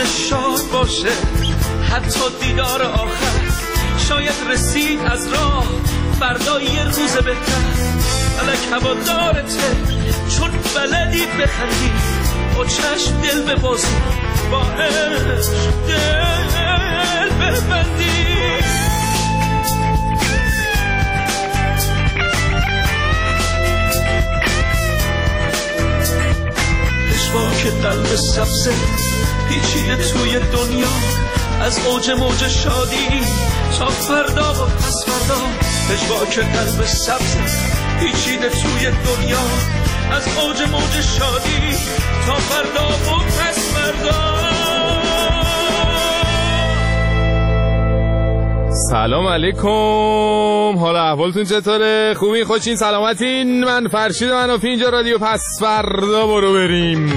شاد باشه، حتی دیدار آخر شاید رسید از راه فردا یه روز بهتر. فلک هوادارته چون بلدی بخندی، با چشم دل ببازی، با عشق دل ببندی. که قلب سبزه پیچیده توی دنیا، از اوج موج شادی تا فردا و پس فردا. پژواک قلب سبزه پیچیده توی دنیا، از اوج موج شادی تا فردا و پس فردا. سلام علیکم، حالا احوالتون چطوره؟ خوبین؟ خوشین؟ سلامتین؟ من فرشید منافی، اینجا رادیو پس فردا. برو بریم.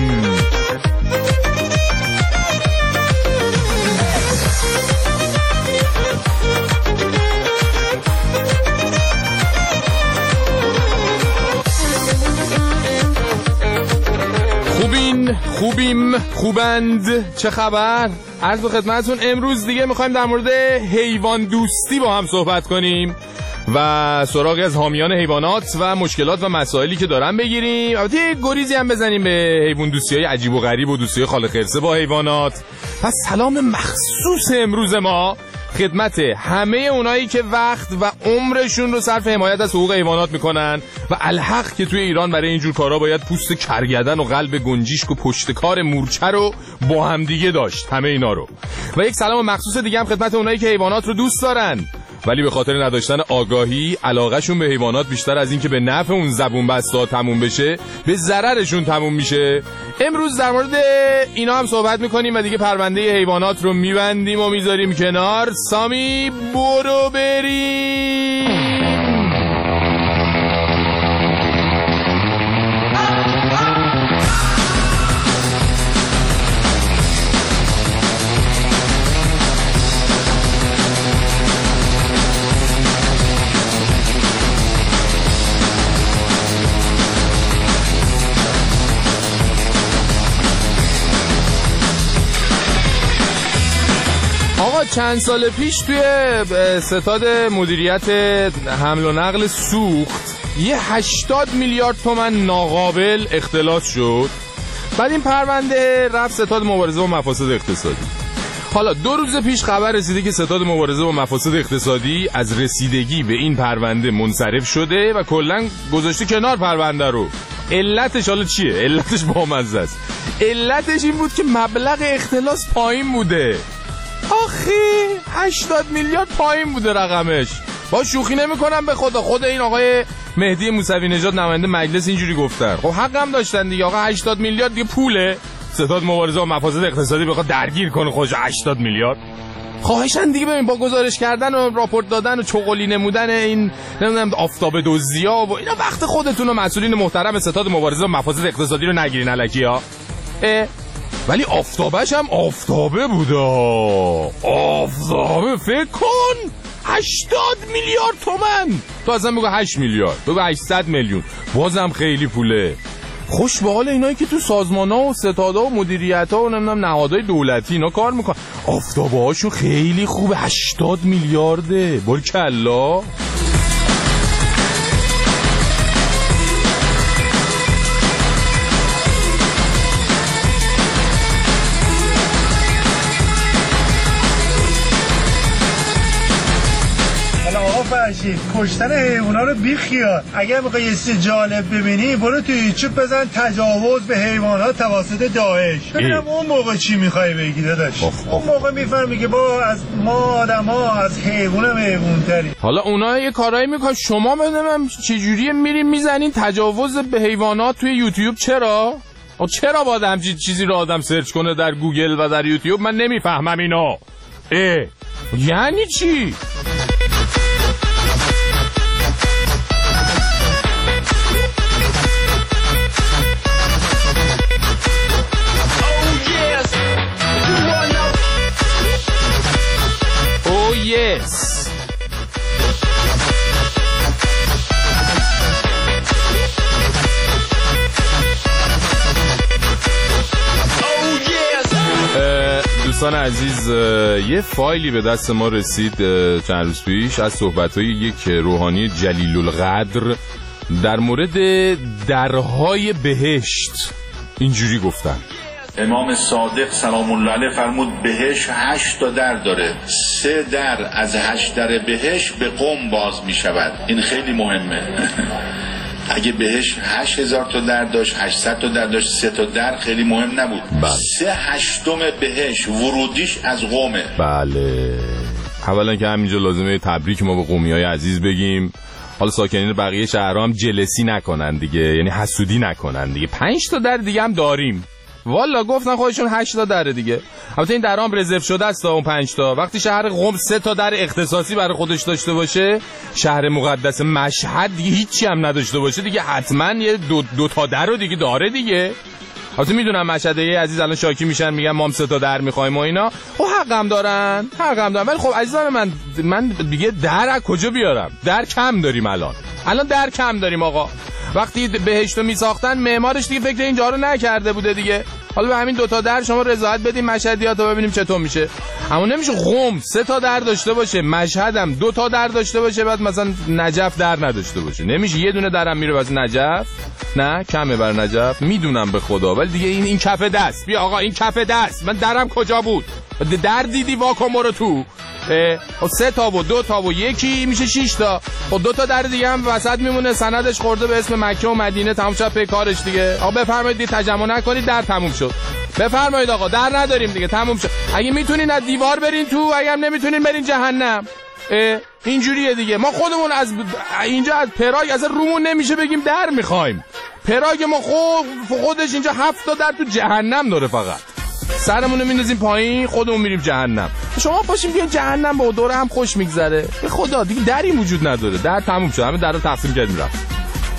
خوبند. چه خبر؟ عرض به خدمتتون امروز دیگه میخوایم در مورد حیوان دوستی با هم صحبت کنیم و سراغی از حامیان حیوانات و مشکلات و مسائلی که دارن بگیریم. البته گریزی هم بزنیم به حیوان دوستی‌های عجیب و غریب و دوستی‌های خال خرسه با حیوانات. پس سلام مخصوص امروز ما خدمت همه اونایی که وقت و عمرشون رو صرف حمایت از حقوق حیوانات میکنن و الحق که توی ایران برای اینجور کارا باید پوست کرگدن و قلب گنجیشک و پشتکار مورچه رو با هم دیگه داشت، همه اینا رو. و یک سلام مخصوص دیگه هم خدمت اونایی که حیوانات رو دوست دارن ولی به خاطر نداشتن آگاهی علاقهشون به حیوانات بیشتر از این که به نفع اون زبون بسته تموم بشه به ضررشون تموم میشه. امروز در مورد اینا هم صحبت میکنیم و دیگه پرونده حیوانات رو میبندیم و میذاریم کنار. سامی برو بریم. چند سال پیش توی ستاد مدیریت حمل و نقل سوخت یه 80 میلیارد تومان ناقابل اختلاس شد. بعد این پرونده رفت ستاد مبارزه با مفاسد اقتصادی. حالا 2 روز پیش خبر رسیده که ستاد مبارزه با مفاسد اقتصادی از رسیدگی به این پرونده منصرف شده و کلاً گذاشته کنار پرونده رو. علتش حالا چیه؟ علتش بامزه است. علتش این بود که مبلغ اختلاس پایین بوده. آخی 80 میلیارد پایین بوده رقمش. با شوخی نمی کنم به خدا. خود این آقای مهدی موسوی نژاد نماینده مجلس اینجوری گفتن. خب حق هم داشتن دیگه. آقا 80 میلیارد دیگه پوله. ستاد مبارزه با مفاسد اقتصادی بخواد درگیر کنه خودش 80 میلیارد. خواهشن دیگه ببین با گزارش کردن و راپورت دادن و چغلی نمودن این نمیدونم آفتاب دزدیا و اینا وقت خودتون و مسئولین محترم ستاد مبارزه با مفاسد اقتصادی رو نگیرین الکیا. ولی آفتابش هم آفتابه بوده. آفتابه فکر کن 80 میلیارد تومان. تو اصلا بگو 8 میلیارد، بگو 800 میلیون، بازم خیلی پوله. خوش به حال اینایی که تو سازمان‌ها و ستادها و مدیریت‌ها و نمیدونم نهادهای دولتی اینا کار میکنن. آفتابه هاشون خیلی خوبه. 80 میلیارده. بارکالله. کشتن حیوونا رو بیخیال. اگر میخوای یه چیز جالب ببینی برو تو یوتیوب بزن تجاوز به حیوانات توسط داعش. ببینم اون موقع چی میخوای بگی داداش. اون موقع میفهمی که از ما آدما از حیوونا حیوان‌تری. حالا اونا یه کارایی میکنن شما بدونم چجوریه میرین میزنین تجاوز به حیوانات توی یوتیوب. چرا باید همچین چیزی رو آدم سرچ کنه در گوگل و در یوتیوب؟ من نمیفهمم اینا. یعنی چی؟ Yes. دوستان عزیز، یه فایلی به دست ما رسید چند روز پیش از صحبت‌های یک روحانی جلیل القدر در مورد درهای بهشت. اینجوری گفتن: امام صادق سلام الله علیه فرمود بهشت 8 تا در داره، 3 در از 8 در بهشت به قم باز می شود. این خیلی مهمه. اگه بهشت 8000 تا در داشت، 800 تا در داشت، 3 تا در خیلی مهم نبود. 3/8 بهشت ورودیش از قمه. بله، اولا که همینجا لازمه تبریک ما به قومیای عزیز بگیم. حالا ساکنین بقیه شهرها هم جلسی نکنن دیگه، یعنی حسودی نکنن دیگه. 5 تا در دیگه هم داریم. والا گفتن خودشون 8 تا در دیگه. البته این درام رزرو شده است تا اون 5 تا. وقتی شهر قم 3 تا در اختصاصی برای خودش داشته باشه، شهر مقدس مشهد دیگه هیچی هم نداشته باشه دیگه، حتما یه دو تا در رو دیگه داره دیگه. البته میدونم مشهدی عزیز الان شاکی میشن، میگن ما هم 3 تا در میخوایم و اینا. خب حقم دارن. ولی خب عزیزان من دیگه در از کجا بیارم؟ در کم داریم الان در کم داریم آقا. وقتی بهشتو میساختن معمارش دیگه فکر اینجا رو نکرده بوده دیگه. حالا به همین 2 تا در شما رضایت بدیم مشهدی‌ها تا ببینیم چطور میشه. اما نمیشه قم 3 تا در داشته باشه، مشهد هم 2 تا در داشته باشه، بعد مثلا نجف در نداشته باشه. نمیشه. یه دونه درم میره واسه نجف، نه کمه بر نجف، میدونم به خدا، ولی دیگه این کف دست. بیا آقا این کف دست، من درم کجا بود؟ در دیدی واکن برو تو. 3 تا و 2 تا و 1 میشه 6 تا. خب 2 تا در دیگه هم وسط میمونه، سندش خورده به اسم مکه و مدینه، تموم شد پی کارش دیگه. آقا بفرمایید دیگه تجمع نکنید، در تموم شد. بفرمایید آقا در نداریم دیگه، تموم شد. اگه میتونین از دیوار برین تو، اگه نمیتونین برین جهنم. اینجوریه دیگه. ما خودمون از اینجا از پراگ اصلا رومون نمیشه بگیم در میخوایم. پراگ ما خودش اینجا 7 تا در تو جهنم داره، فقط سرمونو میندازیم پایین خودمون میریم جهنم. شما باشیم بیاین جهنم، با دوره هم خوش میگذره. به خدا دیگه دری وجود نداره، در تموم شد، همه در رو تقسیم کردیم رفت.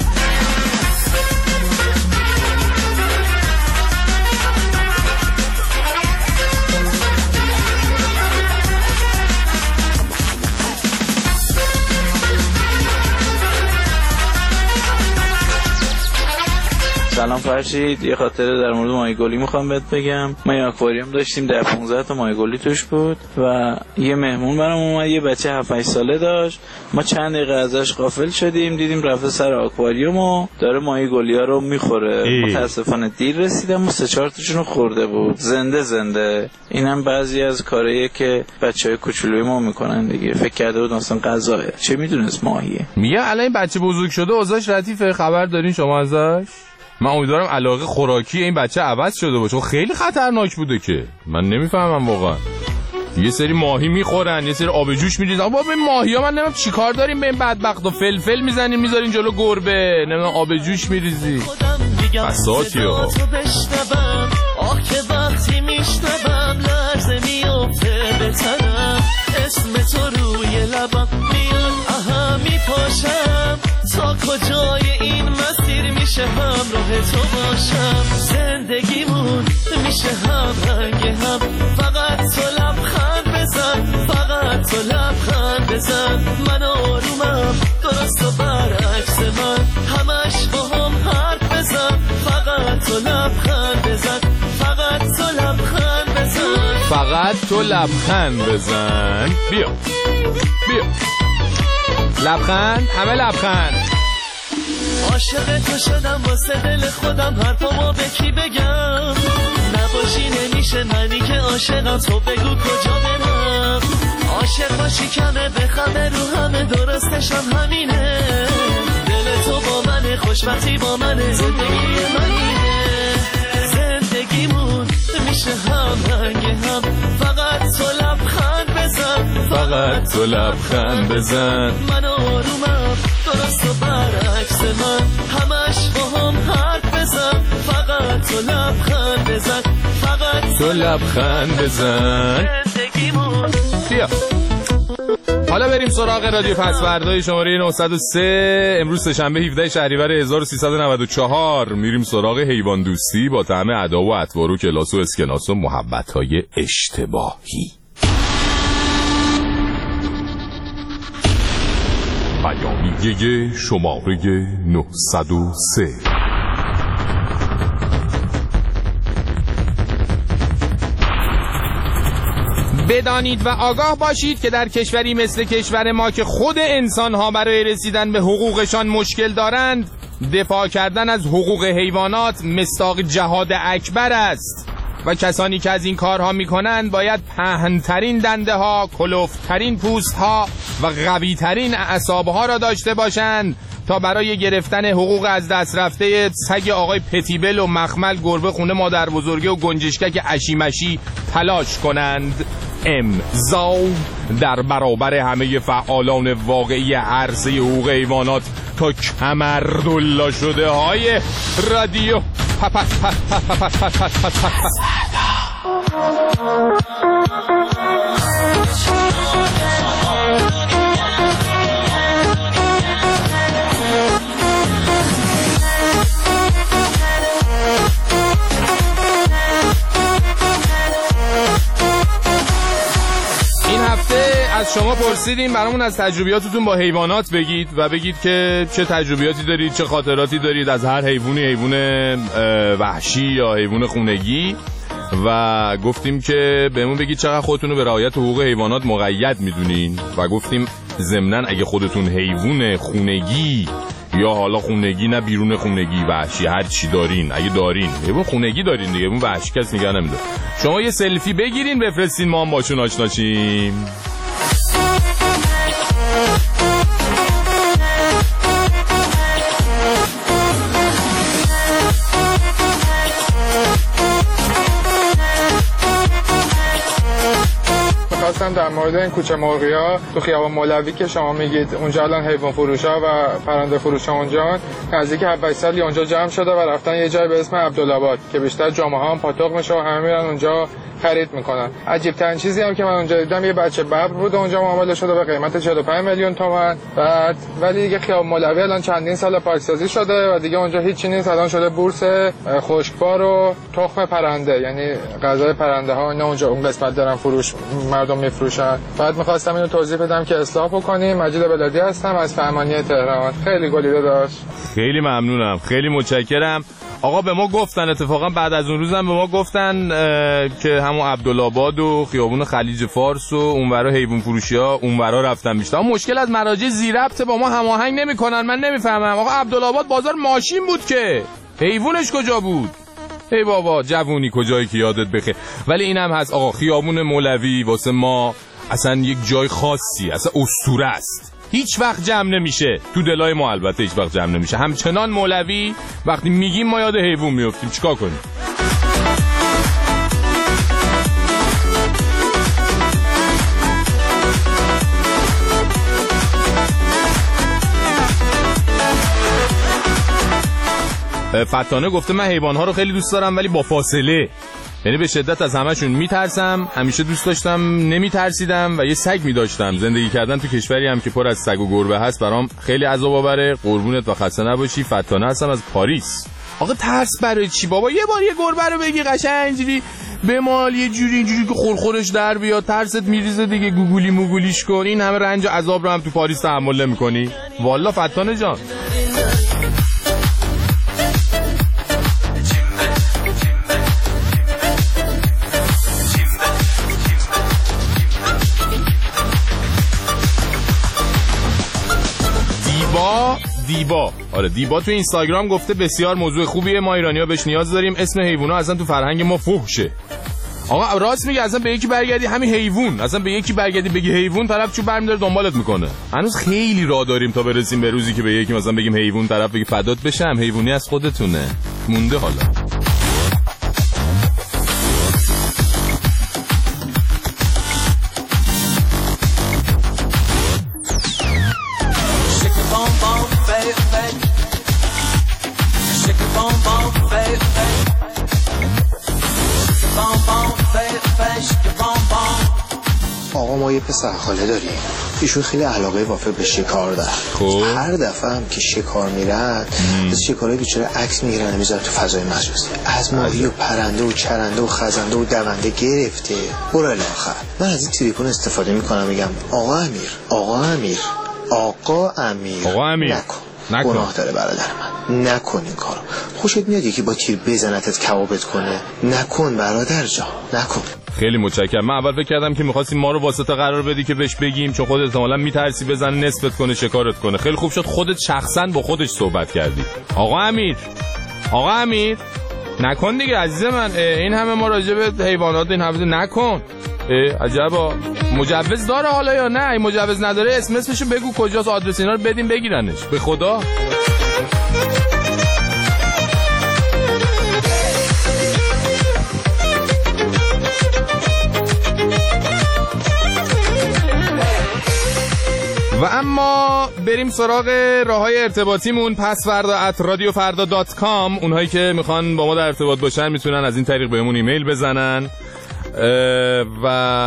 سلام فرشید، یه خاطره در مورد ماهیگلی میخوام بهت بگم. ما یه آکواریوم داشتیم، در 15 تا ماهیگلی توش بود و یه مهمون برام اومد، یه بچه 7-8 ساله داشت. ما چند دقیقه ازش غافل شدیم، دیدیم رفته سر آکواریوم و داره ماهیگلی‌ها رو میخوره. متاسفانه دیر رسیدم و 3-4 تاشون رو خورده بود، زنده. اینم بعضی از کارهاییه که بچهای کوچولوی ما میکنن دیگه. فکر کرده بود مثلا غذاه، چه میدونست ماهیه. میگه الان این بچه بزرگ شده، اوضاعش ردیفه، خبر دارین شما ازش؟ من امیدوارم علاقه خوراکی این بچه عوض شده باشه. خیلی خطرناک بوده که من نمیفهمم واقعا. یه سری ماهی میخورن، یه سری آب جوش میریزن. بابا این ماهی‌ها من نمیدونم چیکار داریم به این بدبختا. فلفل میزنیم میذارین جلو گربه، نمیدونم آب جوش میریزی. بساطی‌ها. آه که وقتی میشنوم لرزه میفته به تنم، اسم تو روی لبم میاد، آها میپاشم. تا کجای این مسیر میشه همراه تو باشم؟ زندگیمون میشه هم رنگ هم، فقط تو لبخند بزن، فقط تو لبخند بزن. من آرومم درست و برعکس من، همش با هم حرف بزن، فقط تو لبخند بزن، فقط تو لبخند بزن، فقط تو لبخند بزن. بیا لبخند، همه لبخند. عاشق تو شدم واسه دل خودم، حرفامو به کی بگم؟ نباشی نمیشه منی که عاشقم، تو بگو کجا برم؟ عاشق باشی کمه بخمه رو همه، درستشم همینه. دل تو با منه، خوشبختی با منه، زندگی منینه. زندگیمون میشه هم رنگ هم، فقط تو لبخند بزن، فقط تو لبخند بزن. من آرومم درست و برعکس من، همش با هم حرف بزن، فقط تو لبخند بزن، فقط تو لبخند بزن. زندگیمون. بیا حالا بریم سراغ رادیو پسوردهای شماره 903. امروز سه‌شنبه 17 شهریور 1394. میریم سراغ حیوان دوستی با طعم ادا و اطوار و کلاس و اسکناس و محبت‌های اشتباهی. بیانیه شماره 903. بدانید و آگاه باشید که در کشوری مثل کشور ما که خود انسان‌ها برای رسیدن به حقوقشان مشکل دارند، دفاع کردن از حقوق حیوانات مصداق جهاد اکبر است و کسانی که از این کارها میکنند باید پهن‌ترین دنده ها، کلفترین پوست ها و قوی ترین اعصاب ها را داشته باشند تا برای گرفتن حقوق از دست رفته سگ آقای پتیبل و مخمل گربه خونه مادر بزرگه و گنجشکک اشیمشی تلاش کنند. امضا در برابر همه فعالان واقعی عرصه حقوق حیوانات تا کمردلا شده های رادیو از شما پرسیدیم برامون از تجربیاتتون با حیوانات بگید و بگید که چه تجربیاتی دارید، چه خاطراتی دارید از هر حیوانی، حیوان وحشی یا حیوان خونگی، و گفتیم که بهمون بگید چقدر خودتون رو به رعایت حقوق حیوانات مقید میدونین و گفتیم ضمناً اگه خودتون حیوان خونگی یا حالا خونگی نه بیرون خونگی وحشی هر چی دارین، اگه دارین حیوان خونگی دارین دیگه، حیوان وحشی کس نگه نمیداره، شما یه سلفی بگیرین بفرستین ما هم باشون آشنا شیم. خواستم در مورد این کوچه مرغی‌ها تو خیابان مولوی که شما میگید اونجا الان حیوان فروشا و پرنده فروشا اونجا نزدیک 7 سالی اونجا جمع شده و رفتن یه جای به اسم عبدالآباد که بیشتر جامعه هم پاتوق میشه و همه میرن اونجا خرید میکنن. عجیب ترین چیزی هم که من اونجا دیدم یه بچه ببر بود اونجا معامله شده به قیمت 45 میلیون تومان، بعد ولی دیگه خیابان مولوی الان چندین سال پارکسازی شده و دیگه اونجا هیچی نیست، الان شده بورس خشکبار و تخم پرنده، یعنی غذای پرنده ها اینا اونجا اون قسمت دارن فروش مردم میفروشن. بعد می‌خواستم اینو توضیح بدم که اصلاح بکنیم. مجید بلادی هستم از فرمانیه تهران. خیلی گلیده داشت. خیلی ممنونم، خیلی متشکرم. آقا به ما گفتن اتفاقا بعد از اون روزم به ما گفتن که همون عبدالآباد و خیابون خلیج فارس و اونورا حیوان فروشی‌ها اونورا رفتن بیشتر. اما مشکل از مراجع ذی‌ربط با ما هماهنگ نمی‌کنن. من نمیفهمم. آقا عبدالآباد بازار ماشین بود که حیوانش کجا بود؟ ای بابا جوونی کجایی که یادت بخیر. ولی اینم هست آقا خیابون مولوی واسه ما اصلا یک جای خاصی، اصلا اسطوره است. هیچ وقت جمع نمیشه تو دلای ما، البته هیچ وقت جمع نمیشه. همچنان مولوی وقتی میگیم ما یاد حیوان میافتیم. چیکار کنیم؟ فتانه گفته من حیوان‌ها رو خیلی دوست دارم ولی با فاصله، یعنی به شدت از همشون میترسم، همیشه دوست داشتم نمیترسیدم و یه سگ میداشتم. زندگی کردن تو کشوری هم که پر از سگ و گربه هست برام خیلی عذاب آوره. قربونت و خسته نباشی. فتانه هستم از پاریس. آقا ترس برای چی بابا؟ یه بار یه گربه رو بگی قشنگ اینجوری بمال یه جوری اینجوری که خورخورش در بیاد، ترست میریزه دیگه، گوگولی موگولیش کن. این همه رنج و عذاب رو هم تو پاریس تحمل نمی‌کنی؟ والله فتانه جان. دیبا آره دیبا تو اینستاگرام گفته بسیار موضوع خوبیه، ما ایرانی‌ها بهش نیاز داریم، اسم حیونا اصلا تو فرهنگ ما فحشه. آقا راست میگه، اصلا به یکی برگردی همین حیوان، اصلا به یکی برگردی بگی حیوان طرف چو برمی‌داره دنبالت میکنه. هنوز خیلی راه داریم تا برسیم به روزی که به یکی مثلا بگیم حیوان طرف بگی فدات بشم حیوانی از خودتونه. مونده حالا. آقا ما یه پسر خاله داریم، ایشون خیلی علاقه وافر به شکار داره. هر دفعه هم که شکار میرن از شکارهای بیچاره عکس میگیرن میذارن تو فضای مجازی، از ماهی و پرنده و چرنده و خزنده و دونده گرفته برو الاخر. من از این تریپون استفاده میکنم میگم آقا امیر نکن. گناه داره برادر من، نکن این کارو. خوشت میاد یکی با تیر بزنتت کبابت کنه؟ نکن برادر جان، نکن. خیلی متشکرم. من اول فکر کردم که می‌خواستی ما رو واسطه قرار بدی که بهش بگیم، چون خودت احتمالاً میترسی بزنه نصفت کنه شکارت کنه. خیلی خوب شد خودت شخصاً با خودش صحبت کردی. آقا امیر نکن دیگه عزیز من، این همه ما راجع به حیوانات این حرفا نکن. عجبا. مجوز داره حالا یا نه؟ این مجوز نداره اسمشو بگو کجاست، آدرس اینا رو بدیم بگیرنش به خدا. و اما بریم سراغ راههای ارتباطیمون. pasfarda@radiofarda.com. اونهایی که میخوان با ما در ارتباط باشن میتونن از این طریق بهمون ایمیل بزنن و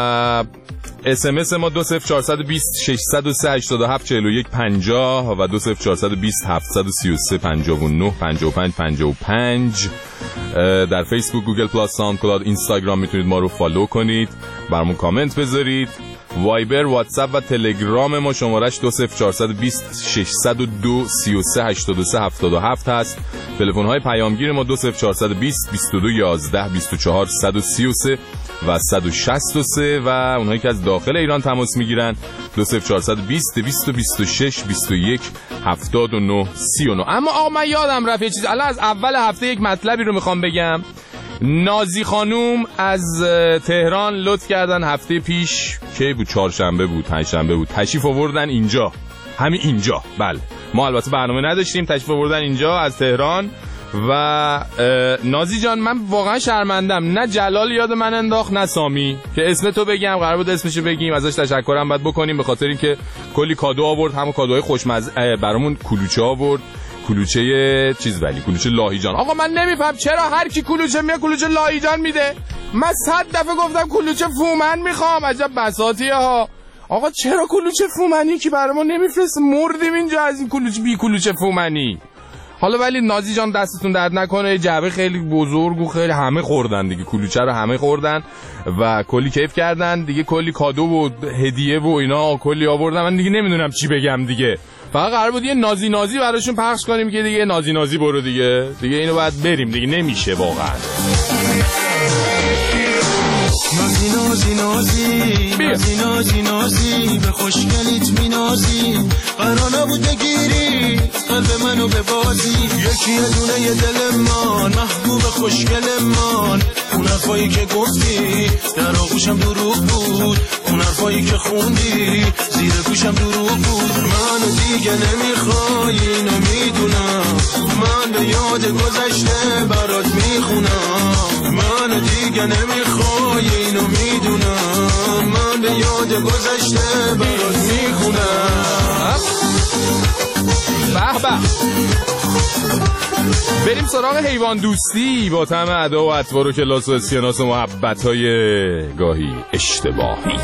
SMS ما 20420 603 87 41 50 و 20420 733 59 55 55. در فیسبوک، گوگل پلاس، ساوندکلاود، اینستاگرام میتونید ما رو فالو کنید، برامون کامنت بذارید. وایبر، واتساپ و تلگرام ما شمارش 20420 602 33 83 77 هست. تلفن های پیامگیر ما 20420 22 11 24 133 و 163 و اونهایی که از داخل ایران تماس میگیرن 20420 226 21 79 39. اما آقا من یادم رفت یه چیز. الان از اول هفته یک مطلبی رو میخوام بگم. نازی خانوم از تهران لطف کردن هفته پیش، کی بود، چهارشنبه بود، پنجشنبه بود، تشریف آوردن اینجا، همین اینجا. بله ما البته برنامه نداشتیم، تشریف آوردن اینجا از تهران. و نازی جان من واقعا شرمندم، نه جلال یاد من انداخت نه سامی که اسم تو بگم، قرار بود اسمشو بگیم، ازش تشکرم باید بکنیم به خاطر اینکه کلی کادو آورد، همون کادوهای خوشمزه برامون. کلوچه آورد، کلوچه چیز، ولی کلوچه لاهیجان. آقا من نمیفهم چرا هر کی کلوچه میاد کلوچه لاهیجان میده. من 100 دفعه گفتم کلوچه فومن میخوام. عجب بساطیه ها. آقا چرا کلوچه فومنی که برای ما نمیفرسته؟ مردیم اینجا از این کلوچه بی کلوچه فومنی. حالا ولی نازی جان دستتون درد نکنه، جعبه خیلی بزرگ و خیلی همه خوردن دیگه، کلوچه رو همه خوردن و کلی کیف کردن دیگه، کلی کادو و هدیه و اینا کلی آوردن. من دیگه نمیدونم چی بگم دیگه. فقط قرار بود یه نازی نازی براشون پخش کنیم که دیگه نازی نازی برو دیگه اینو باید بریم دیگه، نمیشه واقعا. نازی نازی نازی نازی نازی نازی به خوشگلیت می نازی، قرار نبود بگیری قلب منو به بازی. یکی یه دونه یه دل من محبوب خوشگل من، اون حرفایی که گفتی در آغوشم دروغ بود، اون حرفایی که خوندی زیر گوشم دروغ بود. منو دیگه نمیخوای اینو میدونم، من به یاد گذشته برات میخونم. منو دیگه نمیخوای اینو میدونم، من به یاد گذشته برات میخونم. به به. بریم سراغ حیوان دوستی با طعم ادا و اطوار و کلاس و اسکناس و محبت‌های گاهی اشتباهی.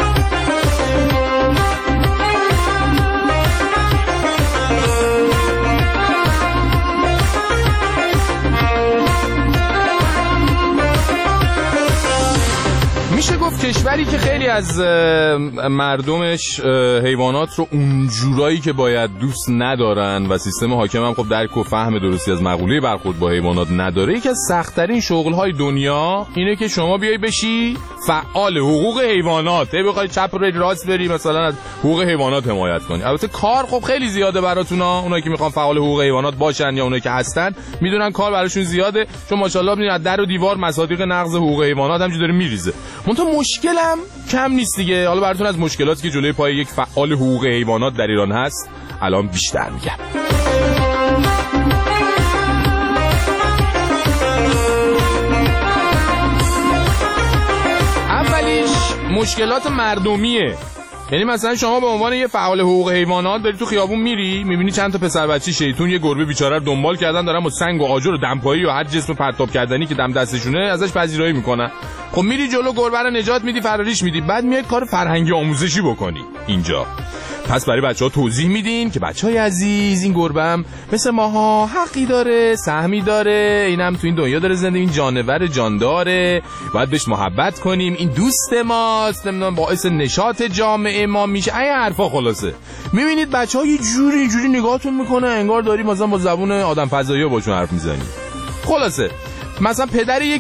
میشه گفت کشوری که خیلی از مردمش حیوانات رو اونجورایی که باید دوست ندارن و سیستم حاکم هم خب درک و فهم درستی از مقوله برخورد با حیوانات نداره، یکی از سخت‌ترین شغل‌های دنیا اینه که شما بیای بشی فعال حقوق حیوانات، بخوای چپ و راست بری مثلا از حقوق حیوانات حمایت کنی. البته کار خب خیلی زیاده براتونا، اونایی که میخوان فعال حقوق حیوانات باشن یا اونایی که هستن میدونن کار براشون زیاده، چون ماشاءالله ببینید از در و دیوار مصادیق نقض حقوق حیوانات همینجوری داره میریزه. منتها مشکلم کم نیست دیگه. حالا براتون از مشکلاتی که جلوی پای یک فعال حقوق حیوانات در ایران هست الان بیشتر میگم. اولیش مشکلات مردمیه. یعنی مثلا شما به عنوان یه فعال حقوق حیوانات داری تو خیابون میری، میبینی چند تا پسر بچه شیطون یه گربه بیچاره رو دنبال کردن، دارن با سنگ و آجر و دمپایی و هر جسم پرتاب کردنی که دم دستشونه ازش پذیرایی میکنن. خب میری جلو گربه رو نجات میدی، فراریش میدی، بعد میای کار فرهنگی آموزشی بکنی اینجا. پس برای بچه‌ها توضیح میدین که بچه‌های عزیز این گربه هم مثل ماها حقی داره، سهمی داره، اینم تو این دنیا داره زندگی، این جانور جانداره، باید بهش محبت کنیم، این دوست ماست، نمیدونم باعث نشاط جامعه ما میشه، این حرفا. خلاصه میبینید بچه‌ها یه جوری اینجوری نگاهتون میکنه انگار داری مثلا با زبون آدم فضایی باشون حرف میزنی. خلاصه مثلا پدر یک